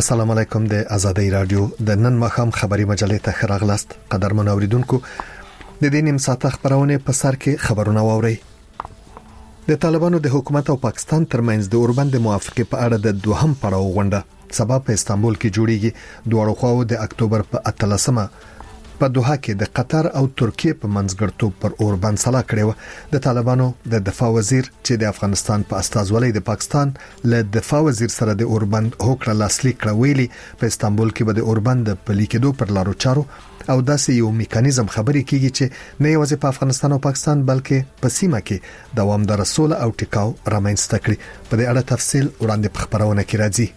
السلام علیکم. د آزادۍ رادیو د نن مخام خبري مجلې ته خراغلاست. قدرمن اوریدونکو، د دې نیم ساعته خبرونه په سر کې خبرونه واوري. د طالبانو د حکومت او پاکستان ترمنځ د اوربند موافقه په اړه د دوهم پړاو غونډه سبا په استانبول کې جوړیږي. دوه خواو د اکتوبر په 13مه په دوحه کې د قطر او ترکیه په منځګړتوب پر اوربند سلا کړو. د طالبانو د دفاع وزیر چې د افغانستان په استازولۍ د پاکستان له دفاع وزیر سره د اوربند هوکړه لاسلیک کړه ویلي په استانبول کې به د اوربند په لیکدو پر لارو چارو او داسې یو میکانیزم خبرې کیږي چې نه یوازې په افغانستان او پاکستان بلکې په سیمه کې دوامدار سوله او ټیکاو رامنځته کړي. په دې اړه تفصیل وړاندې په خبرونه کې راځي.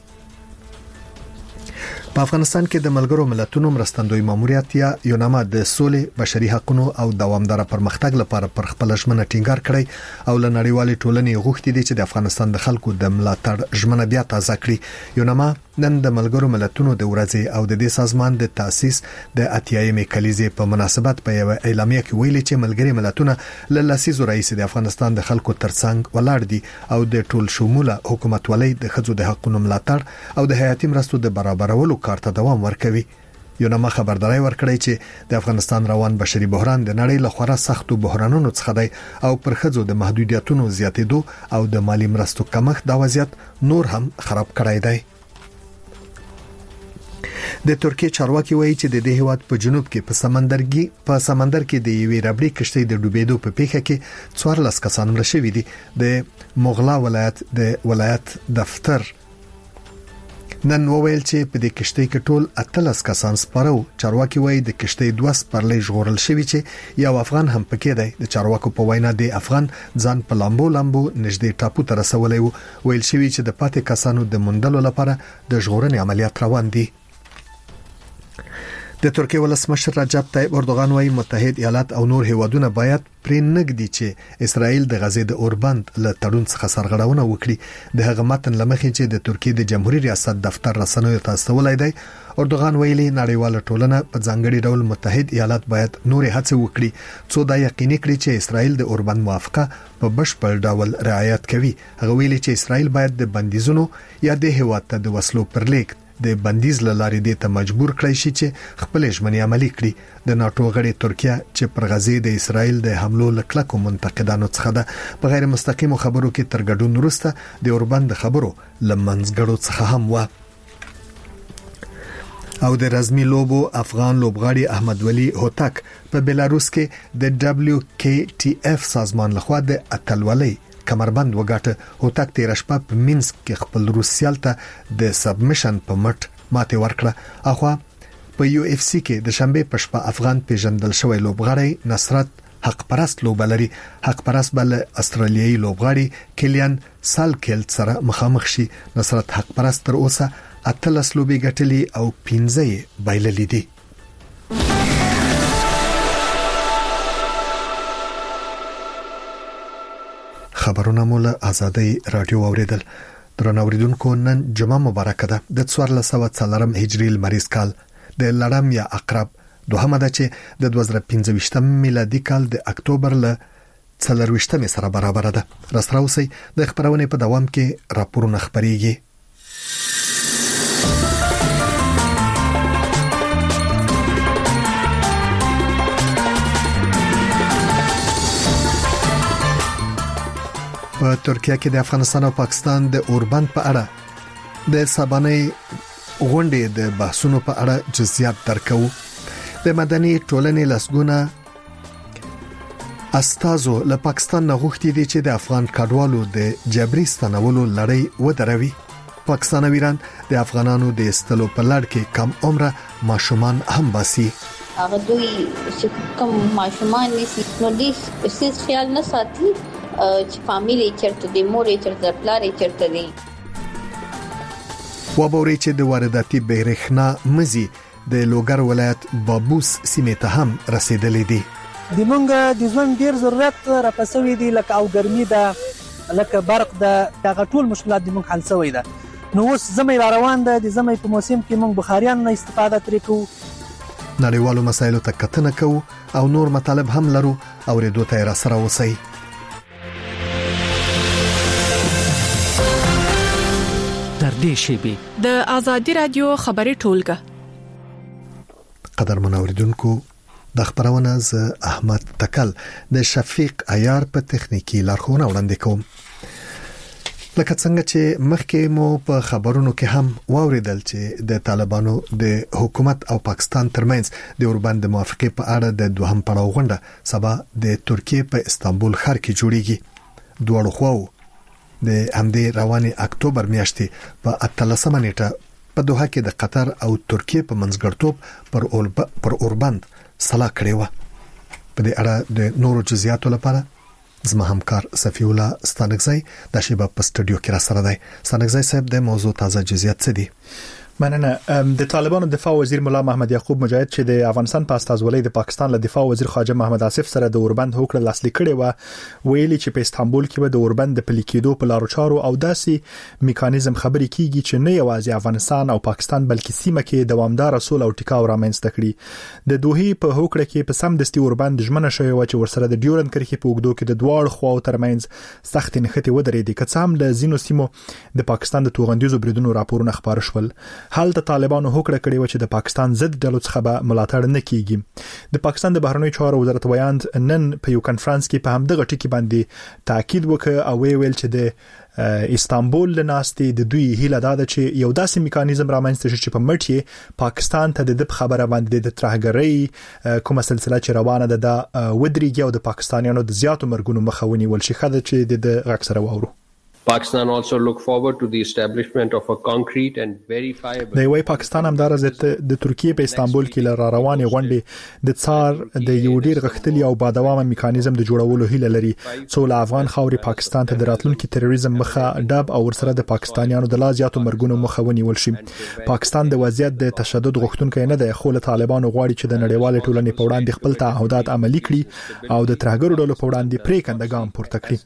په افغانستان کې د ملګرو ملتونو مرستندوی ماموریت یا یوناما د سولې، بشري حقوقو او دوامدار پرمختګ لپاره پر خپل ژمنه ټینګار کړی او له نړیوالې ټولنې غوښتي دي چې د افغانستان د خلکو د ملاتړ ژمنه بیا تازه کړي. یوناما نن د ملګرو ملتونو د ورځې او د دې سازمان د تاسیس د 80مې کلیزې په مناسبت په یو اعلامیه کې ویلي چې ملګري ملتونه له لسیزو رئیس د افغانستان د خلکو ترڅنګ ولاړ دي او د ټول شموله حکومت ولې د خځو د حقوقو ملاتړ او د حیاتي مرستو د برابرولو کار ته دوام ورکوي. یوناما خبرداري ورکړی چې د افغانستان روان بشري بحران د نړۍ له خورا سختو بحرانونو څخه دی او پر خځو د محدودیتونو زیاتېدو او د مالی مرستو کمښت دا وضعیت نور هم خراب کړی دی. د ترکیه چارواکي وایي چې د دې هیواد په جنوب کې په سمندر کې د یوې ربړې کشتۍ د ډوبېدو په پیښه کې 14 کسان مړه شوي دي. د مغلا ولایت دفتر نن وویل چې په دې کشتۍ کې ټول 18 کسان سپارو. چارواکي وایي د کشتۍ 2 سپرلۍ ژغورل شوی چې یو افغان هم پکې دی. د چارواکو په وینا د افغان ځان په لامبو نږدې ټاپو ته رسولې وو. ویل شوی چې د پاتې کسانو د موندلو لپاره د ژغورنې عملیات روان دي. د ترکیه ولسمشر رجب طیب اردوغان وايي متحد ایالات او نور هیوادونه باید پرې نګدي چې اسرائیل د غزې د اوربند له تړون څخه سرغړونه وکړي. د هغه متن لمخې چې د ترکیه د جمهوریت ریاست دفتر رسنیو ته استولای دی، اردوغان ویلي نړیواله ټولنه په ځانګړي ډول متحد ایالات باید نور هڅه وکړي څو دا یقیني کړي چې اسرائیل د اوربند موافقه په بشپړ ډول رعایت کوي. هغه ویلي چې اسرائیل باید د بندیزونو یا د هیواد ته د وسلو پر لیک د بندیز لارې د ته مجبور کړی شي چې خپل ژمنې عملي کړي. د ناتو غړي ترکیه چې پر غزې د اسرائیل د حملو لکلکو منتقدانو څخه ده، په غیر مستقیم خبرو کې تر ګډون وروسته د اوربند خبرو لمنځګړو څخه هم و. او د رزمي لوبو افغان لوبغاړي احمد ولی هوتک په بلاروس کې د WKTF سازمان لخوا د اتلولۍ کمربند وګاټه. هوتک تیر شپه په مینسک کې خپل روسیال ته د سبمیشن په مټ ماته ورکړه. اخوا په UFC کې د شنبه په شپه افغان پیژندل شوی لوبغاړی نصرت حق پرست لوبلري حق پرست بل استرالیایي لوبغاړي کلیان سالکل سره مخامخ شي. نصرت حق پرست تر اوسه 18 لوبي ګټلي او 15 بایللې دي. خبرونه مولا آزادۍ رادیو اوریدل. درنو اوریدونکو، نن جمعه مبارکه ده. د 1440 هجری لمریز کال د لړم یا عقرب دوهمه ده چې د 2015 میلادي کال د اکتوبر له 24 سره برابر ده. راسراوسی د خبرونه په دوام کې راپورونه خبريږي. په ترکیه کې د افغانستان او پاکستان د اوربند په اړه د سبانې غونډې د بحثونو په اړه جزئیات درکو. د مدني ټولنې لسګونه استازو له پاکستان نه غوښتي دي چې د افغان کډوالو د جبري ستنولو لړۍ ودروي. پاکستانویان د افغانانو د استلو په لړ کې کم عمره ماشومان هم باسي. هغه دوی چې کوم ماشومان نشي نو دې هیڅ خیال نه ساتي چې فامیلی چرته دی، مور چرته، پلار چرته دی. وبوري چې د وارداتي برېښنا مزي د لوګر ولایت بابوس سیمې ته هم رسیدلې دي. د مونږ د ژوند ډیر ضرورت راپسوي دي، لکه او ګرمي ده، لکه برق ده، دغه ټول مشکلات د مونږ حل شوی ده. نو اوس زمي روان ده، د زمي په موسم کې مونږ بخاریان نه استفاده ترې کوو. نړیوالو مسایلو ته کتنه کوو او نور مطالب هم لرو. اوریدو ته را سره وسی. در نږدې شي. د آزادي رادیو خبري ټولګه. قدر منوریدونکو د خبرونه ز احمد تکل د شفیق عیار په تخنیکی لارښوونه وړاندې کوم. لکه څنګه چې مخکې مو په خبرونو کې هم واوریدل چې د طالبانو د حکومت او پاکستان ترمنځ د اوربند موافقه په اړه د دوهم پړاو غونډه سبا د ترکیه په استانبول ښار کې جوړیږي. دوه خواو د همدې رواني اکتوبر میاشتې په 13 نیټه په دوحه کې د قطر او ترکیه په منځګړتوب پر اوربند صلاح کړې و. په دې اړه د نورو جزئیاتو لپاره زما همکار صفی الله ستانګزی د شیبه په سټډیو کې را سره دی. ستانګزی صاحب د موضوع تازه جزئیات څه دي؟ مننه. د طالبانو دفاع وزیر مولا محمد یعقوب مجاهد چې د افغانستان په استازولۍ د پاکستان له دفاع وزیر خواجه محمد آصف سره د اوربند هوکړه لاسلیک کړي و، ویلي چې په استانبول کې به د اوربند د پلي کېدو په لارو چارو او داسې میکانیزم خبرې کیږي چې نه یوازې افغانستان او پاکستان بلکې سیمه کې دوامدار اصول او ټیکاو رامنځته کړي. د دوحې په هوکړه کې په سم دستي اوربند ژمنه شوی و چې ورسره د ډیورند کرښې په اوږدو کې د دواړو خواو ترمنځ سخت نښتې ودرېدې. که څه هم له ځینو سیمو د پاکستان د توغندیزو بریدونو راپورونه خبر شول. حال ته طالبانو هوکړه کړې و چې د پاکستان ضد ډلو څخه به ملاتړ نه کیږي. د پاکستان د بهرنیو چارو وزارت ویاند نن په یو کانفرنس کې په همدغه ټکی باندې تاکید وکړ او ویل چې د استانبول لناستي د دوی هیله ده چې یو داسې میکانیزم رامنځته شي چې په مټ پاکستان ته د خبره باندې د ترهګرۍ کومه سلسله چې روانه ده د ودرېږي او د پاکستانیانو د زیاتو مرګونو مخه ونیول شي. خدای چې د غږ سره واورو. Pakistan also look forward to the establishment of a concrete and verifiable. د وی پاکستان هم دار د ترکیه په استانبول کې لاره روانې غونډې د څار د یو ډیر غختلی او بادوامه میکانیزم د جوړولو هیله لري څو له افغان خاوري پاکستان ته د راتلونکي تروریزم مخه ډب او ورسره د پاکستانیانو د لا زیاتو مرګونو مخه ونیول شي. پاکستان د وضعیت د تشدد غوښتونکو نه دی، خو له طالبانو غواړي چې د نړیوال ټولنې په وړاندې خپل تعهدات عملي کړي او د ترهګرو ډلو په وړاندې پریکنده ګام پورته کړي.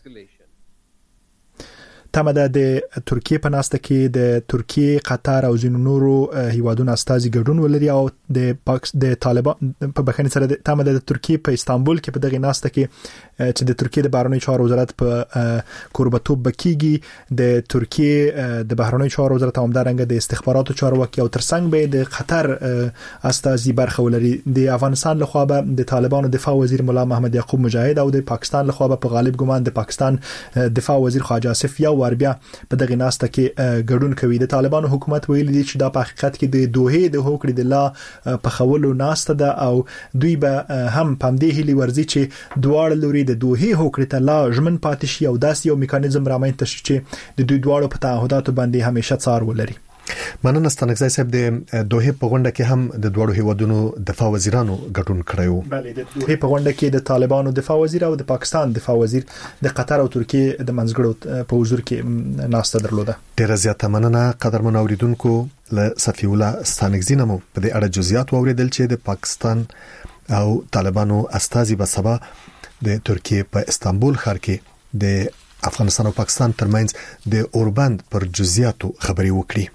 تمه د ترکیه په ناسته کې د ترکیه، قطر او ځینو نورو هیوادونو استازي ګډون ولري او د طالبان په بخښنې سره تمه د ترکیه په استانبول کې په دغه ناسته کې چې د ترکیه د بهرنیو چارو وزارت په کوربتوب بکیږي. د ترکیه د بهرنیو چارو وزارت همدارنګه د استخباراتو چارواکي او ترڅنګ به د قطر استازي برخه ولري. د افغانستان لخوا به د طالبانو دفاع وزیر مولا محمد یعقوب مجاهد او د پاکستان لخوا به په غالب ګمان د پاکستان دفاع وزیر خواجه آصف یو بیا په دغه ناسته کې ګډون کوي. د طالبانو حکومت ویلي دی چې دا په حقیقت کې د دوحې د هوکړې د لا په خولو ناسته ده او دوی به هم پام دې هلي ورزي چې دواړه لوري د دوحې هوکړې ته لا ژمن پاتې شي او داسې یو میکانیزم رامنځته شي چې د دوی دواړو په تعهداتو باندې همیشه څار ولري. مننه ستانګزی صاحب. د دوحې په غونډه کې هم د دوړو هیوادونو دفاع وزیرانو ګډون کړیو. بله، د دوحې په غونډه کې د طالبانو دفاع وزیر او د پاکستان دفاع وزیر د قطر او ترکیه د منځګړو په حضور کې ناسته درلوده. ډیره زیاته مننه قدرمن اوریدونکو. له صفی الله ستانګزی نمو په دې اړه جزئیات اوریدل چې د پاکستان او طالبانو استازي به سبا د ترکیه په استانبول ښار کې د افغانستان او پاکستان ترمنځ د اوربند پر جزئیاتو خبري وکړي.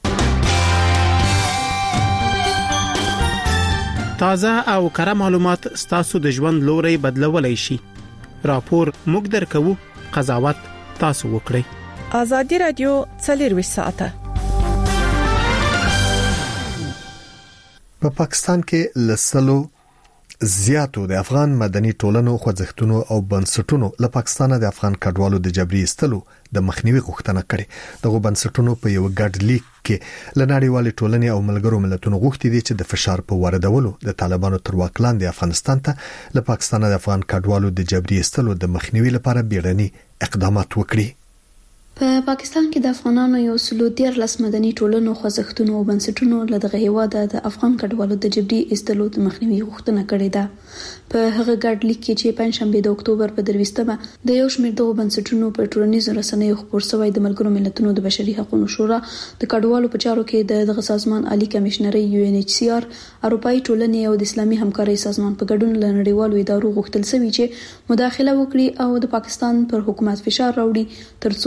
تازه او کره معلومات ستاسو د ژوند لوري بدلولای شي. راپور موږ درکو، قضاوت تاسو وکړئ. آزادي رادیو 24 ساعته. په پاکستان کې لسلو زیاتو د افغان مدني ټولنو خوځښتونو او بنسټونو له پاکستان د افغان کډوالو د جبري استلو د مخنیوي غوښتنه کړې. دغه بنسټونو په یو ګډ لیک کې لنړیوالې ټولنې او ملګرو ملتونو غوښتي دي چې د فشار په واردولو د طالبانو تر واک لاندې افغانستان ته له پاکستان د افغان کډوالو د جبري استلو د مخنیوي لپاره بیړني اقدامات وکړي. په پاکستان کې د افغانانو یو سلو 13 مدني ټولنو خوځښتونو او بنسټونو له دغه هیواد د افغان کډوالو د جبري استلو د مخنیوي غوښتنه کړې ده. په هغه ګډ لیک کې چې پنځشنبه د اکتوبر په 23مه د یو شمېر دغه بنسټونو په ټولنیزو رسنیو خبر شوی د ملګرو ملتونو د بشري حقوقو شورا د کډوالو په چارو کې دغه سازمان عالی کمشنري UNHCR، اروپאי ټولنې او د اسلامي همکارۍ سازمان په ګډون له نړیوالو ادارو غوښتل شوی چې مداخله وکړي او د پاکستان پر حکومت فشار راوړي ترڅو د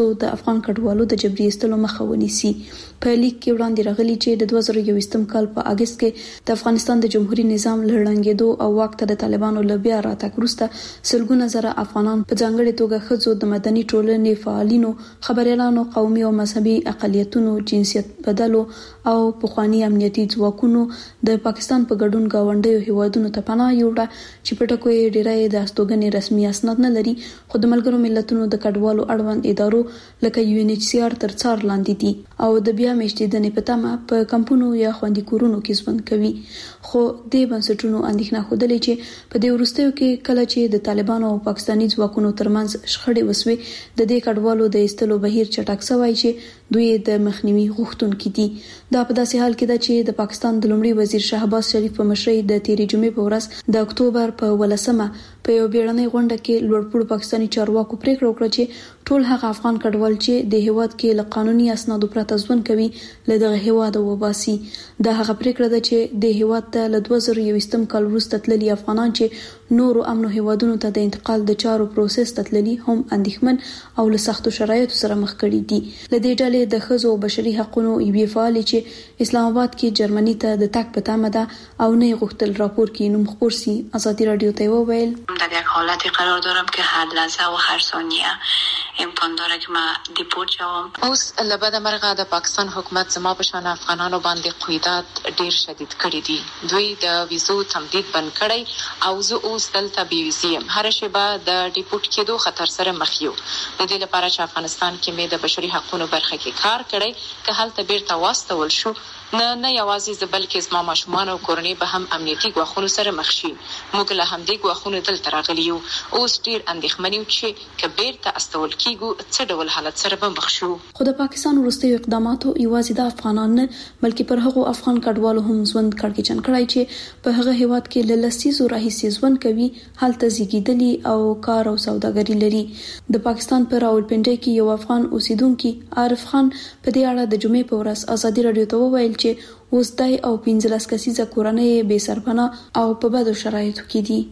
افغان کډوالو د جبري ایستلو مخه ونیسي. په لیک کې وړاندې راغلي چې د 2021م کال په اگست کې د افغانستان د جمهوریت نظام لړنګېدو او واک ته د طالبانو له بیا راتګ وروسته سلګونه زره افغانان په ځانګړي توګه ښځو، د مدني ټولنې فعالینو، خبريالانو، قومي او مذهبي اقلیتونو، جنسیت بدلو او پخوانی امنیتي ځواکونو د پاکستان په ګډون گاونډیو هیوادونو ته پناه یوړه چې په ټکو یې ډیری د استوګنې رسمي اسناد نه لري، خو د ملګرو ملتونو د کډوالو اړوند ادارو لکه UNHCR تر څار لاندې دي او د بیا میشتېدنې په تمه په کمپونو یا خوندي کورونو کې ژوند کوي. خو د بنسټونو اندېښنه خوده چې په دې وروستیو کې کله چې د طالبانو او پاکستاني ځواکونو ترمنځ شخړې وسوي، د دې کډوالو د ایستلو بهیر چټک شوی چې دوی د مخنیوي غوښتونکي دي. دا په داسې حال کې ده چې د پاکستان د لومړي وزیر شهباز شریف په مشرۍ د تیرې جمعې په ورځ د اکتوبر په 18مه په یو بیړنۍ غونډه کې لوړپوړو پاکستاني چارواکو پریکړه وکړه چې ټول هغه افغان کډوال چې د هیواد کې له قانوني اسنادو پرته ژوند کوي له دغه هیواد وباسي. دا هغه پریکړه ده چې د هیواد ته له 2021م کال وروسته تللي افغانان چې نورو امنو هیوادونو ته د انتقال د چارو پروسس تللي هم اندېښمن او له سختو شرایطو سره مخ کړي دي. له دې ډلې د ښځو او بشري حقوقو یوې فعالې چې اسلام آباد کې جرمني ته د تګ په تمه ده او نه غوښتل راپور کې نوم خپور سي. آزادی رادیو ته وویل در یک حالتی قرار دارم که هر لحظه و هر ثانیه امکان داره که ما دیپورت شوم. اوس لبد مرغه د پاکستان حکومت زما په شان افغانانو باندې قیودات ډیر شدید کړی دي. دوی د ویزو تمدید بند کړی او زه اوس دلته بې ویزې یم. هر شیبه د دیپورت کېدو خطر سره مخ یو. د دې لپاره چې افغانستان کې مې د بشري حقوقو برخه کې کار کړی که هلته بیرته واستول شو نه یوازې زه بلکې زما ماشومان او کورنۍ به هم امنیتي ګواښونو سره مخ شي. موږ له همدې ګواښونو دلته راغلي یو. اوس ډیر اندېښمن یو چې که بیرته استول کیږو څه ډول حالت سره به مخ شو. خو د پاکستان وروستیو اقداماتو یوازې د افغانان نه بلکې پر هغو افغان کډوالو هم ژوند کړکېچن کړی چې په هغه هیواد کې له لسیزو راهیسې ژوند کوي، هلته زیږیدلي او کار او سوداګري لري. د پاکستان په راولپنډۍ کې یو افغان اوسیدونکي عارف خان په دې اړه د جمعې په ورځ آزادي رادیو ته وویل چې اوس دای او 15 کسیزه کورنۍ بے سرپناه او په بدو شرایطو کې دي.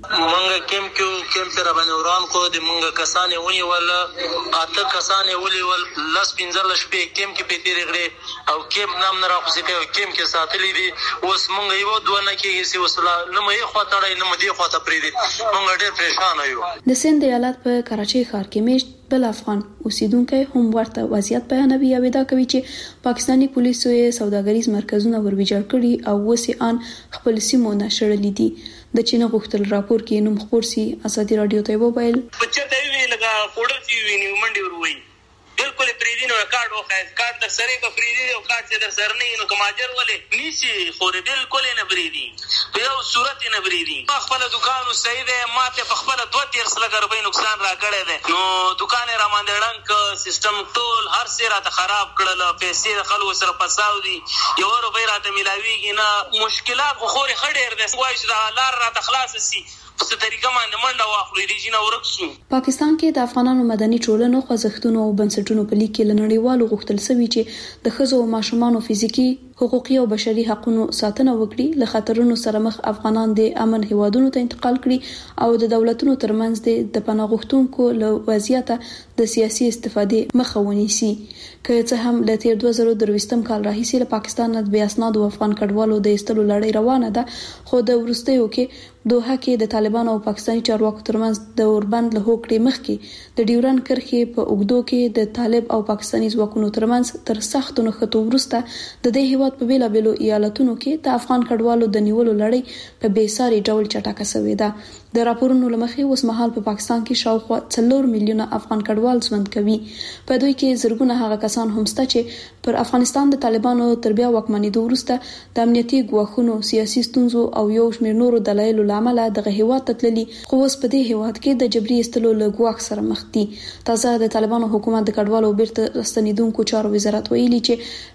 مونږ کیم سره باندې وران کو د مونږ کسانې ونی ول اته کسانې ولي ول لاس 15 شپې کیم کې په تیرې غړي او کیم نام نه راخصي کوي کیم کې ساتلې دي. اوس مونږ یو دوه نه کېږي چې وسله نه مې خواطړې نه مې خواته پری دي. مونږ ډېر پریشان یو. د سند ایالت په کراچۍ ښار کې میشت بل افغان اوسیدونکو هم ورته وضعیت بیانوي او دا کوي چې پاکستانی پولیسو یې سوداګریز مرکزونه وربيجړ کړي او وسې ان خپل سیمو نشړلې دي. د چین غوښتل راپور کې نوم خپور سي. آزادي رادیو ته وویل بچا ته وی لگا کوډر سی ویني منډي وروي بالکل پریدینو کارت وخت کارت در سره کو پریدي او کارت چې در سره نه نو کماجر ولې نیسی خو بالکل نه پریدي په یو صورت نه پریدي. خپل دکان صحیح ده ماته په خپل 2-3 لګ روپۍ نقصان را کړی ده نو دکان را باندې ډنګ سیستم ټول هر څه راته خراب کړل. پیسې خلکو سره پساو دي یو روپۍ راته ملاويږي نه. مشکلات خو خوري خډیر ده وایي چې لار راته خلاص سي په طریقه باندې منډه واخلي دي چې نو ورکسو. پاکستان کې د افغانانو مدني ټولنو خوځښتونو او بنسټونو په لیک کې لنړیوالو غوښتل شوی چې د ښځو او ماشومانو فزیکی حقوقي او بشري حقوقو ساتنه وکړي، له خطرونو سره مخ افغانان د امن هیوادونو ته انتقال کړي او د دولتونو ترمنځ د پناه غوښتونکو له وضعیت د سیاسي استفادې مخه ونیسي. که څه هم له تیر 2023م کال راهیسې له پاکستان نه بیا اسناد او افغان کډوالو د ایستلو لړۍ روانه ده، خو د ورستیو کې دوحه کې د طالبانو او پاکستاني چارواکو ترمنځ د اوربند له هوکړې مخکې د ډیورن کرښې په اوږدو کې د طالب او پاکستاني ځواکونو ترمنځ تر سختو نښتو وروسته د دې هیواد په بیلابیلو ایالتونو کې د افغان کډوالو د نیولو لړۍ په بیساري ډول چټکه شوې ده. د راپورونو لمخې اوس مهال په پاکستان کې شاوخوا 4 میلیونه افغان کډوال ژوند کوي. په دوی کې زرګونه هغه کسان هم شته چې پر افغانستان د طالبانو تر بیا واکمنېدو وروسته د امنیتي ګواښونو، سیاسي ستونزو او یو شمېر نورو دلایلو لامل دغه هیواد ته تللي، خو اوس په دې هیواد کې د جبري ایستلو له ګواښ سره مخ دي. تازه د طالبانو حکومت د کډوالو بیرته راستنیدونکو چارو وزارت ویلي چې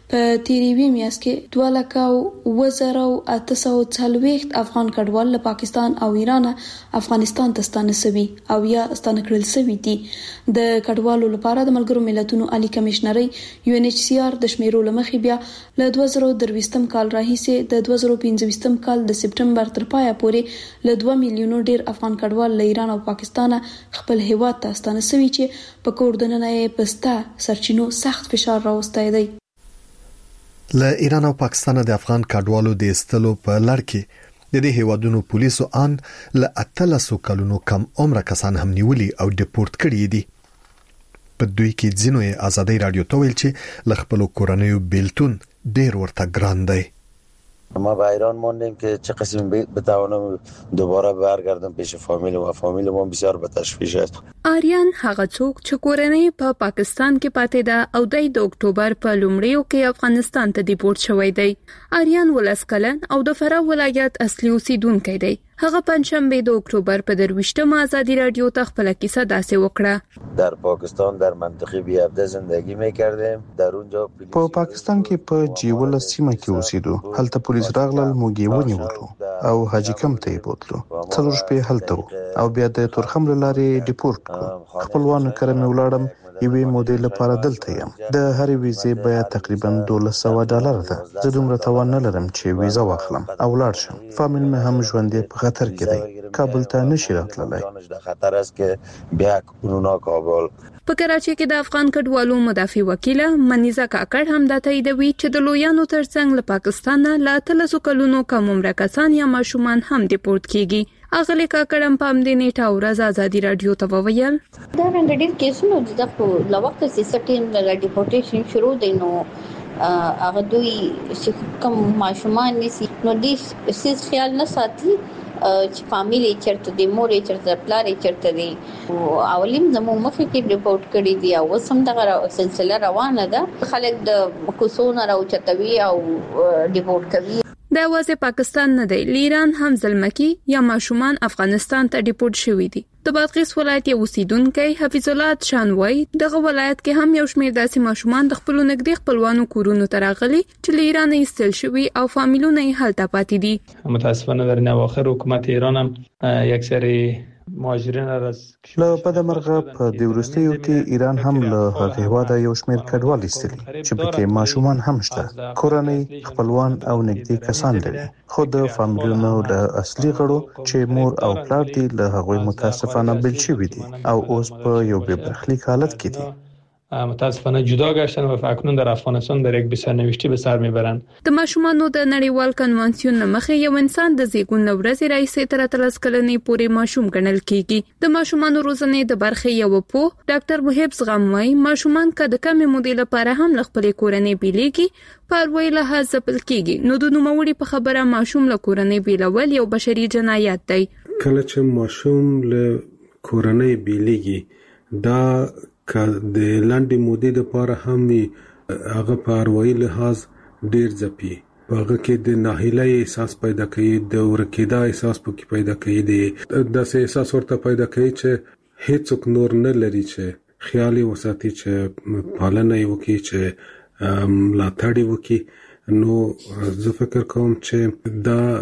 په تیریوي میاشت کې 2,840 افغان کډوال له پاکستان او ایران افغانستان ته ستانسوي او یا ستانکړل شوی دي. د کډوالو لپاره د ملګرو ملتونو عالی کمشنري UNHCR د شمیرو لمخې بیا له 2023 کال راهیسې د 2025 کال د سپټمبر تر پایه پورې له 2 میلیونو ډیر افغان کډوال له ایران او پاکستان خپل هیواد ته ستانسوي چې په کوردننه یې پستا سرچینو سخت فشار راوستای دی. له ایران او پاکستان د افغان کډوالو د استلو په لړ کې د دې هیوادونو پولیسو ان له 13 کلونو کم عمر کسان هم نیولي او ډیپورت کړي دي. په دوی کې ځینو یې آزادۍ رادیو ته ویل چې له خپل کورنیو بیلتون ډیر ورته ګران دی. ما به ایران موندیم که چه قسم بتوانم دوباره برگردم پیش فامیل و فامیل ما بسیار به تشویش است. آریان هغه څوک چې کورنۍ په پاکستان کې پاتې ده او د اکتوبر په لومړیو کې افغانستان ته ډیپورت شوی دی. آریان ولسکلن او د فراه ولایت اصلي اوسیدونکی دی. هغه پنځشنبه د اکتوبر په 28 آزادی رادیو ته خپل کیسه داسې وکړه. در پاکستان در منطقه بیابده زندگی می‌کردیم. در اونجا په پاکستان کې په جیول سیمه کې اوسېدو. هلته پولیس راغلل، موږ یې ونیولو او حاجی کم ته یې بوتلو. څلور شپې هلته او بیا د تورخم لارې ډیپورت کړو. خپلوانو کره مې ولاړم. یوې مودې لپاره دلته یم. د هرې ویزې بیا تقریبا $1200 ده. زه دومره توان نه لرم چې ویزه واخلم او لاړ شم. فامیل مې هم ژوندې په خطر کې دی. کابل ته نشي راتللی. خطر است که بیا کورونا کابل. په کراچۍ کې د افغان کډوالو مدافع وکیل منیزه کاکړ هم دا تاییدوي چې د لویانو ترڅنګ له پاکستان له 13 کلونو کم عمر کسان یا ماشومان هم ډیپورت کیږي. اغلی کاکړم په همدې نیټه ورځ آزادی رادیو ته وویل دا رنګ ډیر کیسونه د لوخت سیستم د ډیپورټیشن شروع دی نو هغه دوی چې کوم ماشومان نسی نو دې سیس خیال نه ساتي چې فامیلی چرته د مور چرته پلار چرته دی او اولیم زمو مخکې کې ریپورت کړی دی او سم دغه سلسله روانه ده. خلک د کوسونه راوچتوي او ډیپورت کوي. د واسه پاکستان نه دی، ایران هم ظلمکی یا ماشومان افغانستان ته ډیپورت شوی دي. د بادغیس ولایت یو اوسیدونکی حفیظ الله شانوای دغه ولایت کې هم یو شمېر داسې ماشومان د خپل نږدې خپلوانو کورونو ته راغلي چې له ایران ایستل شوی او فامیلونه یې هلته پاتې دي. متاسفانه در اواخر حکومت ایران هم یک سری مهاجرین راز له بدمرغه په د ورستیو کې ایران هم له هغه هواده یو شمېر کډوال ایستلي چې پکې ماشومان هم شته. کورنۍ خپلوان او نږدې کسان لري. خو د فامیلونو له اصلي غړو چې مور او پلار دي له هغوی متاسفانه بل شوي دي او اوس په یو بې برخلیک حالت کې دي. متاسفانه جدا گشتن و فاکنون در افغانستان در یک بسرنوشتی به سر میبرند. د ماشومانو د نړیوال کنوانسیون مخه یو انسان د زیږون ورځې راځي تر 13 کلنې پورې ماشوم ګڼل کیږي. د ماشومانو روزنې د برخې یو په ډاکټر محب زغموي ماشومان کده کمې مودې لپاره هم خپل کورنۍ بیلېږي پر وی له ځپل کیږي. نو د نوموړي په خبره ماشوم له کورنۍ بیلول یو بشري جنایت دی. کله چې ماشوم له کورنۍ بیلېږي دا که د لاندې مودې لپاره هم هغه په اروایي لحاظ ډیر ځپي. هغه کې د ناهیلۍ احساس پیدا کوي، د ورکېدا احساس پکې پیدا کوي، د احساس ورته پیدا کوي چې هیڅوک نور نه لري چې خیال وساتي چې پالنه وکړي، چې ملاتړ وکړي. نو زه فکر کوم چې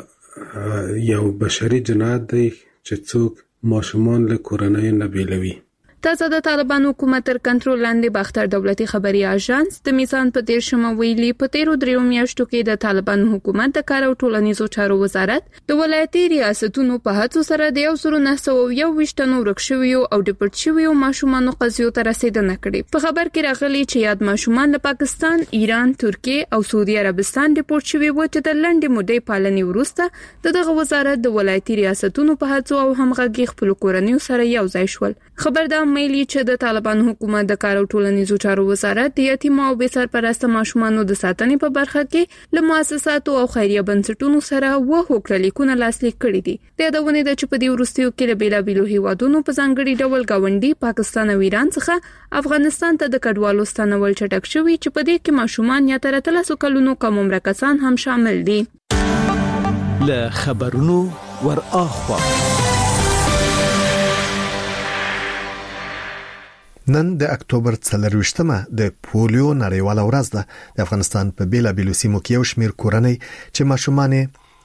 دا یو بشري جنایت دی چې څوک ماشومان له کورنۍ نه بیلوي. تازه د طالبان حکومت تر کنټرول لاندې باختر دولتي خبري اژانس د میزان په 13 ویلي په 13 میاشتو کې د طالبان حکومت د کار او ټولنیزو چارو وزارت د ولایتي ریاستونو په هڅو سره د 1921 ورکشوي او ډیپورت شوی ماشومان قضیو ته رسیدنه کړې. په خبر کې راغلي چې یاد ماشومان له پاکستان، ایران، ترکیه او سعودي عربستان ډیپورت شوی و چې د لنډې مودې پالنې وروسته دغه وزارت د ولایتي ریاستونو په هڅو او همغږي خپل کورنیو سره یو ځای شول. خبردار مېلی چې د طالبان حکومت د کار او ټولنیزو چارو وزارت د یتیم او بې سرپرسته ماشومانو د ساتنې په برخه کې له مؤسساتو او خیریه بنسټونو سره هوکړه لیکونه لاسلیک کړي دي. د یادونه ده چې په دې وروستیو کې له بیلابیلو هیوادونو په ځانګړي ډول گاونډي پاکستان او ایران څخه افغانستان ته د کډوالو ستنول چټک شوی چې په دې کې ماشومان یا تر 13 کلونو کم عمر کسان هم شامل دي. له خبرونو ور اخوا نن د اکتوبر 24مه د پولیو نړیواله ورځ ده. د افغانستان په بیلابیلو سیمو کې یو شمېر کورنۍ چې ماشومان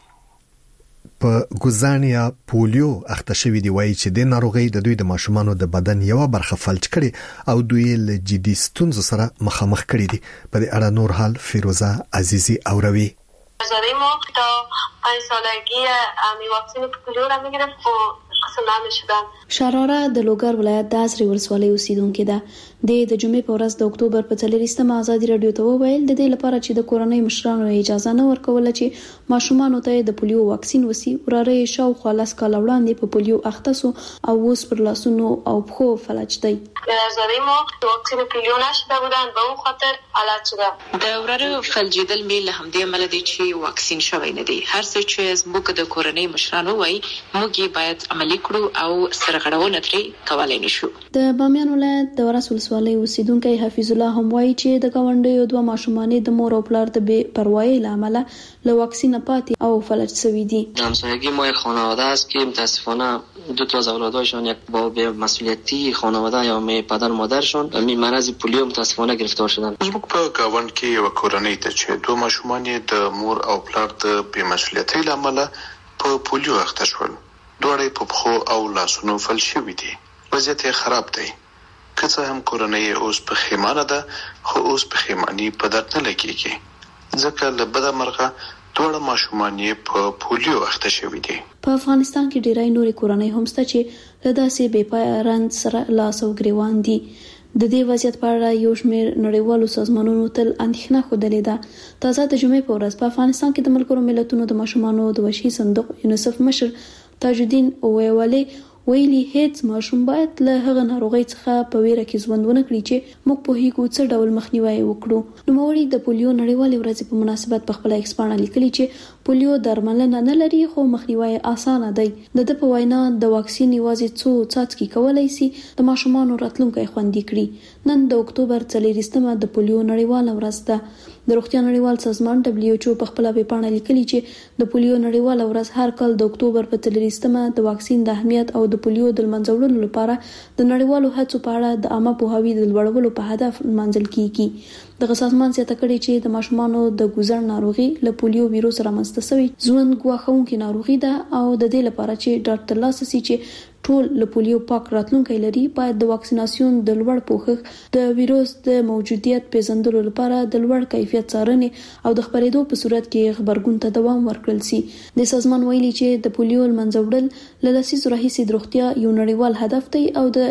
په ګوزانیا پولیو اخته شوی دی وایي چې د ناروغي د دوی د ماشومانو د بدن یو برخه فلج کړي او دوی له جدي ستونزو سره مخامخ کړي دي. په دې اړه نور حال فیروزه عزیزی اوروي. زده ما تا 5 سالگی می واکسن پولیو را میگرفت و قسم نمیشدم. شراره د لوګر ولایت د ازري ولسوالۍ اوسیدونکو ده. د جمعې په ورځ د اکتوبر په 24مه ازادي رادیو ته وویل د دې لپاره چې د کورنۍ مشرانو اجازه نه ورکوله چې ماشومان ته د پولیو واکسین وسی وراره شاوخوا لاس کال وړاندې په پولیو اخته سو او اوس پر لاسونو او پښو فلج دی. زده ما واکسن پولیو نشده بودن به اون خاطر حالت شدم. د وراره فلجیدل میل هم دې عمل دی چې واکسین شوی نه دی. هر څه چې موږ د کورنۍ مشرانو وای موږ باید عملي کړو او سرغړونه ترې کولای نشو. د بامیان ولایت د ورس ولسوالۍ اوسیدونکو حفیظ الله هم وایي چې د گاونډیو دوه ماشومان د مور او پلار د بې پروايي لامل له واکسین پاتې او فلج شوی دي. همسایگی ما خانواده است که متاسفانه دو تا از اولادشان یک با مسئولیتی خانواده یا می پدر مادرشان می مرض پولیو متاسفانه گرفتار شدن. زموږ په گاوند کې یو کورنۍ ته چې دوه ماشومان د مور او پلار د بې مسئولیتۍ لامل په پولیو اخته شول. دوړې په پخو او لاسونو فلج شوي دي. وضعیت خراب دی. که څه هم کورنۍ اوس په خیمانه ده خو اوس په خیمانی په درد نه لګیږي ځکه له بده مرغه دوړه ماشومان په پولیو اخته شوي دي. په افغانستان کې ډیری نورې کورنۍ هم شته چې له داسې بې پایه رنځ سره لاس او ګریوان دي. د دې وضعیت په اړه یو شمېر نړیوالو سازمانونو تل اندېښنه خوده ده. تازه د جمعې په ورځ په افغانستان کې د ملګرو ملتونو د ماشومانو د وحشي صندوق یونیسف مشر تاج الدین اویوالي ویلي هیڅ ماشوم باید له هغه ناروغي څخه په ویره کې ژوند ونه کړي چې موږ په هیڅ څه ډول مخنیوي وکړو. نو موري د پولیو نړیوالې ورځې په مناسبت په خپل ایکسپانه لیکلي چې پولیو درملنه نه لري خو مخنیوي اسانه دی. د په وینا د واکسین یوازې څو څاڅکي کولای شي د ماشومانو راتلونکي خوندي کړي. نن د اکتوبر 24مه د پولیو نړیواله ورځ ده. د روغتیا نړیوال سازمان WHO په خپل ویبپاڼه لیکلي چې د پولیو نړیواله ورځ هر کال د اکتوبر په 24مه د واکسین د اهمیت او د پولیو د منځوړلو لپاره د نړیوالو هڅو په اړه د عامه پوهاوي د لوړولو په هدف منځل کیږي. د سازمان زیاته کړي چې د ماشومانو د ګوزړ ناروغي له پولیو ویروس رامنځته شوی ژوند ګواښونکې ناروغي ده او د دې لپاره چې ډاکټر لاسسي چې ټول له پولیو پاک راتلونکي لري باید د واکسیناسیون د لوړ پوښښ د ویروس د موجودیت پیژندلو لپاره د لوړ کیفیت څارنې او د خبرېدو په صورت کې خبرګون ته دوام ورکړل شي. د سازمان ویلي چې د پولیو منځوړل له لسیزو راهیسې د روغتیا یو نړیوال هدف دی او د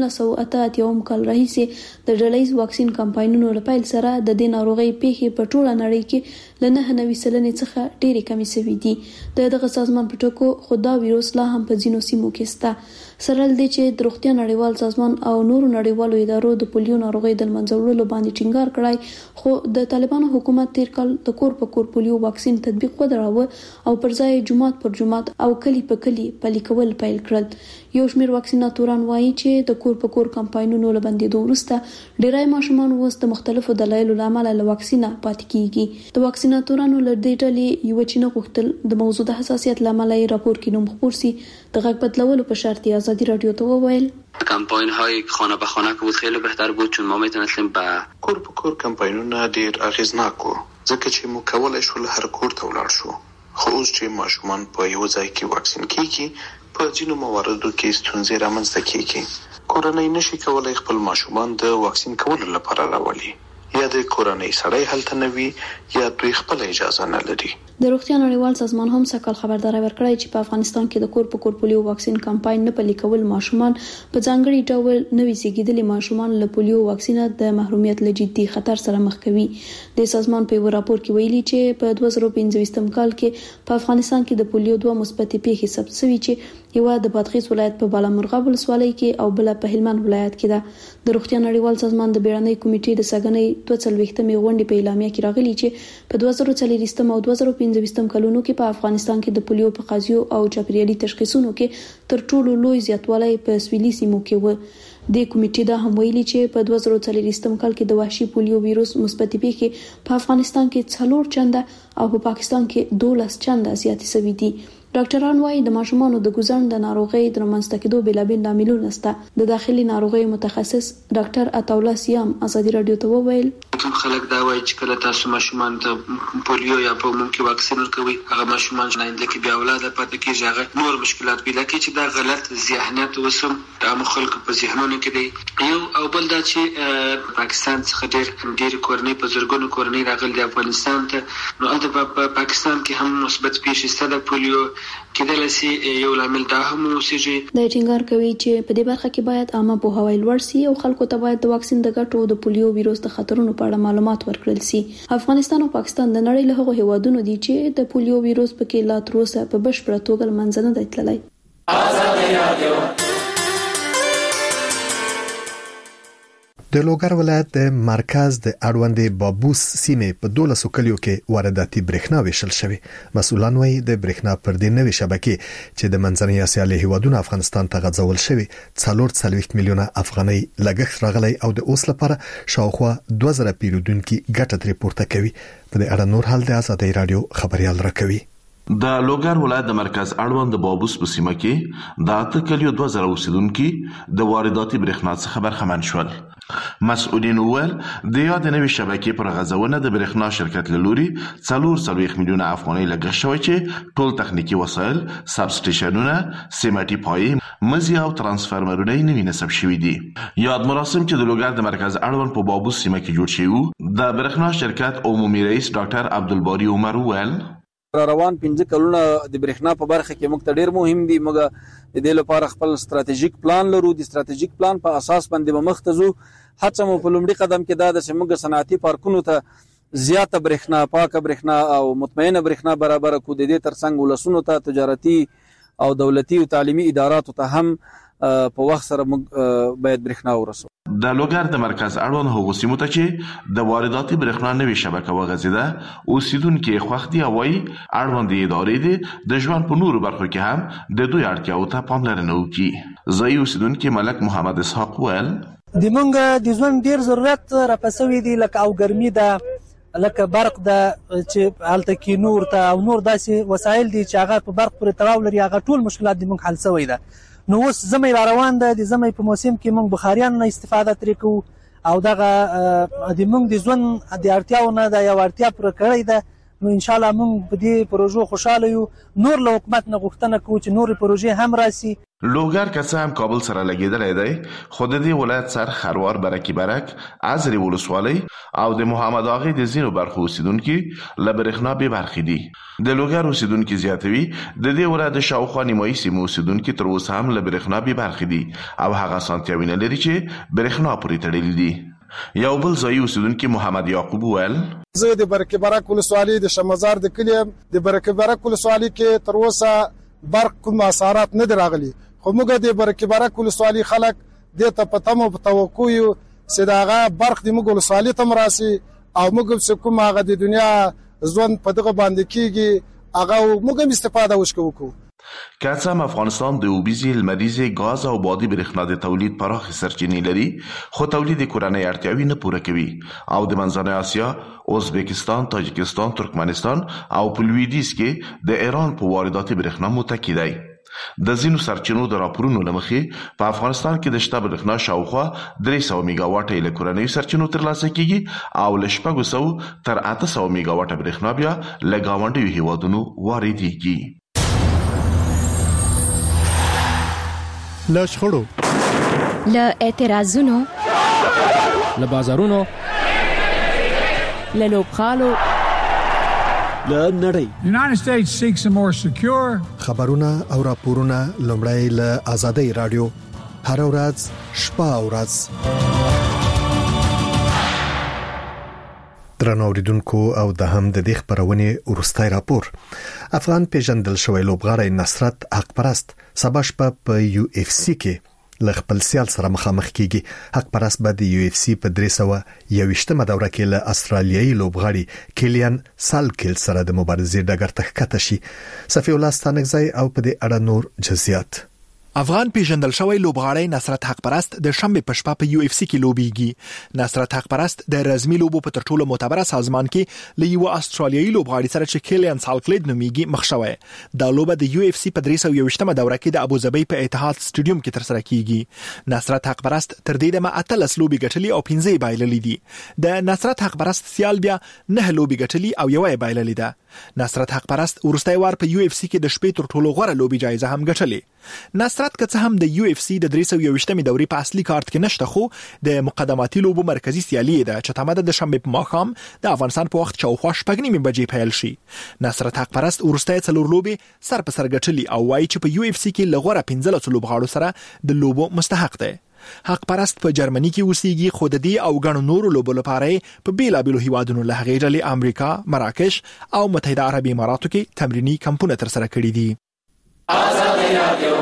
1988 کال راهیسې د ډلهییز واکسین کمپاینونو لپاره سره د دې ناروغي پیښې په ټوله نړۍ کې له 9.9% څخه ډېرې کمې شوې دي. دغه سازمان په ټکو خدا ویروس لا هم په ځینو سیمو کې شته. سرل دي چې د روغتیا نړیوال سازمان او نورو نړیوالو ادارو د پولیو ناروغي د منځوړلو باندې ټینګار کړای خو د طالبانو حکومت تیر کال د کور په کور پولیو واکسین تطبیق ودراوه او پر ځای جمعات پر جمعات او کلی په کلی پلي کول پیل کړل. یو شمېر واکسیناتوران وایي چې د کور په کور کمپاینونو لبندېدو وروسته ډیری ماشومان اوس د مختلفو دلایلو لامل له واکسینه پاتې کیږي. د واکسیناتورانو له دې ډلې یو چې نه غوښتل د موضوع د حساسیت لامل یې راپور کې نوم خپور سي د غږ بدلولو په شرط آزادی رادیو ته وویل کمپاین های خانه به خانه که بود خیلی بهتر بود چون ما میتونستیم به کور په کور کمپاینونه ډیر اغیزناک وو ځکه چې مو کولای شو هر کور ته ولاړ شو. خو اوس چې ماشومان په یو ځای کې واکسین کیږي په ځینو مواردو کې ستونزې رامنځته کیږي. کورنۍ نشي کولای خپل ماشومان د واکسین کولو لپاره راولي یا د کورنۍ سړی هلته نه وي یا دوی خپل اجازه نه لري. د روغتیا نړیوال سازمان هم سکهال خبرداري ورکړی چې په افغانستان کې د کور په کور پولیو واکسین کمپاین نه پلي کول ماشومان په ځانګړي ډول نوي زیږیدلي ماشومان له پولیو واکسینه د محرومیت له جدي خطر سره مخ کوي. د سازمان په یو راپور کې ویلي چې په 2015 کال کې په افغانستان کې د پولیو 2 مثبتې پیښې ثبت شوې چې یو د بادغیس ولایت په بالامرغاب ولسوالۍ کې او بل په هلمند ولایت کې ده. د روغتیا نړیوال سازمان د بیړنۍ کمیټې د سګنۍ 22مې غونډې په اعلامیه کې راغلي چې په 2040 او 2015 کلونو کې په افغانستان کې د پولیو په قضیو او چاپیریالي تشخیصونو کې تر ټولو لوی زیاتوالی په سویلي سیمو کې و. د کمیټې دا هم ویلي چې په 2040 کال کې د وحشي پولیو ویروس مثبتې پیښې په افغانستان کې 4 چنده او په پاکستان کې 12 چنده زیاتې شوې دي. ډاکټران وايي د ماشومانو د ګوزن د ناروغي د رامنځته کېدو بېلابېل لاملونه شته. د داخلي ناروغي متخصص ډاکټر عطاالله سیام ازادي رادیو ته وویل کوم خلک دا وایي چې کله تاسو ماشومان ته پولیو یا په عموم کې واکسین ورکوي هغه ماشومان چې آینده کې بیا اولاد پاتې کېږي هغه نور مشکلات پیدا کوي چې دا غلط ذهنیت وسم د خلکو په ذهنونو کې دی. یو او بل دا چې پاکستان څخه ډېر کورنۍ په زرګونو کورنۍ راغلي د افغانستان ته نو البته په پاکستان کې هم مثبت پیښې شته د پولیو کېدل شي یو لامل دا هم اوسېږي. د ټینګار کوي چې په دې برخه کې باید عامه پوهاوی لوړ شي او خلکو ته باید د واکسین د ګټو د پولیو ویروس د خطرونو په اړه معلومات ورکړل شي. افغانستان او پاکستان د نړۍ له هغو هیوادونو دي چې د پولیو ویروس پکې لا تر اوسه په بشپړه توګه له منځه نه دی تللی. د لوګر ولایت د مرکز د اړوند بابوس سیمې په 12 کلیو کې وارداتي برېښنا ویشل شوی. مسؤلان وايي د برېښنا پر دې نوې شبکې چې د منځنۍ اسیا له هیوادونو افغانستان ته غځول شوی 440 میلیونه افغانۍ لګښت راغلی او د اوس لپاره شاوخوا 2000 پیرودونکو ګټه ترې پورته کوي. په دې اړه نور حال د آزادۍ رادیو خبريال راکوي. د لوګر ولایت د مرکز اړوند بابوس په سیمه کې د 8 کلیو 2000 اوسیدونکو د وارداتي برېښنا څخه برخمن شول. مسؤلین وویل د یاد نوې شبکې پر غځونه د برېښنا شرکت له لوري 440 میلیونه افغانۍ لګښت شوی چې ټول تخنیکی وسایل، سب سټیشنونه، سیمټي پای، مزي او ترانسفارمرونه نوي نصب شوي دي. یاد مراسم چې د لوګر د مرکز اړوند په بابوس سیمه کې جوړ شوی د برېښنا شرکت عمومي رئیس ډاکټر عبدالباری عمر وویل روان 15 کلونه د برېښنا په برخه کې موږ ته ډېر مهم دي. موږ د دې لپاره خپل ستراتیژیک پلان لرو. د ستراتیژیک پلان په اساس باندې به مخ ته ځو. هڅه مو په لومړي قدم کې دا ده چې موږ صنعتي پارکونو ته زیاته برېښنا، پاکه برېښنا او مطمئنه برېښنا برابر کړو. د دې ترڅنګ ولسونو ته، تجارتي او دولتي او تعلیمي اداراتو ته هم په وخت سره موږ باید برېښنا ورسو. د لوګر د مرکز اړوند هغو سیمو ته چې د وارداتي برېښنا نوې شبکه وغځېده اوسیدونکو خوښ دي او وايي اړوند ادارې دي د ژوند په نورو برخو کې هم د دوی اړتیاو ته پاملرنه وکړي. ځایي اوسیدونکو ملک محمد اسحاق وویل د مونږ د ژوند ډیر ضرورت راپسوي دي لکه او ګرمي ده لکه برق ده چې هلته کې نور ته او نور داسې وسایل دي چې هغه په برق پورې تړاو لري. هغه ټول مشکلات د مونږ حل شوی ده. نو اوس زمي روان ده. د زمي په موسم کې مونږ بخاریان نه استفاده ترې کوو او دغه د مونږ د ژوند د اړتیاونه د یو اړتیا پر کړی ده. نو ان شاء الله مونږ په دې پروژو خوشاله یو. نور له حکومت نه غوښتنه کوو چې نور پروژې هم راسي. لوګر که څه هم کابل سره لګیدلی دی خو د دې ولایت سر خروار برکی برک ازرې ولسوالۍ او د محمد اغې د ځینو برخو اوسیدونکي له برېښنا بې برخې دي. د لوګر اوسیدونکي زیاتوي د دې ولایت د شاوخوا نیمایي سیمو اوسیدونکي تر اوسه هم له برېښنا بې برخې دي او هغه اسانتیاوې نه لري چې برېښنا پورې تړلي دي. یو بل ځایي اوسیدونکي محمد یعقوب وویل زه د برکې برک ولسوالۍ د شمزار د کلي د برکې برک ولسوالۍ کې تر اوسه برق کوم اثرات نه دي راغلي. خو موږ د برکې برک ولسوالۍ خلک د ته په تمه په توقع یو چې دا هغه برق د موږ ولسوالۍ ته راسي او موږ چې کوم هغه د دنیا ژوند په دغه باندې کېږي هغه موږ استفاده وکړو. که څه هم افغانستان د اوبیزي، لمریزي، غاز او بادي برېښنا د تولید پراخې سرچینې لري خو تولید کورنۍ اړتیاوې نه پوره کوي او د منځنۍ اسیا، ازبکستان، تاجکستان، ترکمنستان او په لویدیځ کې د ایران په وارداتي برېښنا متکی دی. د ځینو سرچینو د راپورونو له مخې په افغانستان کې د شته برېښنا شاوخوا 300 میگا واټه له کورنیو سرچینو ترلاسه کیږي او له 600 تر 800 میگا واټه برېښنا بیا له ګاونډیو هیوادونو واردېږي. له شخړو، له اعتراضونو، له بازارونو، له لوبغالو، له نړۍ. United States seeks a more secure. خبرونه او راپورونه لومړی له آزادۍ رادیو هر ورځ شپه او ورځ. درنو اوریدونکو او د هم د دې خبرونه ورستای راپور. افغان پیژندل شوی لوبغاړی نصرت حق پرست سبا شپه په یو اف سی کې ل خپل سیال سره مخامخ کیږي. حق پرست به د یو اف سی په 321مه دوره کې له استرالیایي لوبغاړي کیلیان سالکل سره د مبارزې ډګر ته ښکته شي. صفی الله ستانکزی او په دې اړه نور جزئیات. افغان پیژندل شوی لوبغاړی نصرت حق پرست د شنبه په شپه په UFC کې لوبيږي. نصرت حق پرست د رزمي لوبو په تر ټولو معتبره سازمان کې له یو استرالیایي لوبغاړي سره چې کیلین سالکلید نومیږي مخ شوی. دا لوبه د UFC په 321مه دوره کې د ابوظبي په اتحاد سټیډیوم کې ترسره کیږي. نصرت حق پرست تر دې دمه 18 لوبي ګټلې او 15 بایللې دي. د نصرت حق پرست سیال بیا 9 لوبي ګټلې او یوه بایللې ده. نصرت حق پرست ورستای وار په UFC کې د شپې تر ټولو غوړه لوبي جایزه هم ګټلې. نصرت که څه هم د UFC د 321مې دورې په اصلي کارت کې نشته، خو د مقدماتي لوبو مرکزی سیالي ده چې تماده د شنبه په ماښام د افغانستان په وخت شاوخوا 9:30 بجې پیل شي. نصرت حق پرست ورستای څلور لوبي سر په سر ګټلې او وایي چې په UFC کې لغوره 15 لوبغاړو سره د لوبو مستحق دی. حق پرست په جرمني کې اوسېږي، خو د دې او غنو نورو لوبو لپاره په بیلابیلو هیوادونو له هغې ډلې امریکا، مراکش او متحده عربي اماراتو کې تمرینی کمپونه ترسره کړي دي.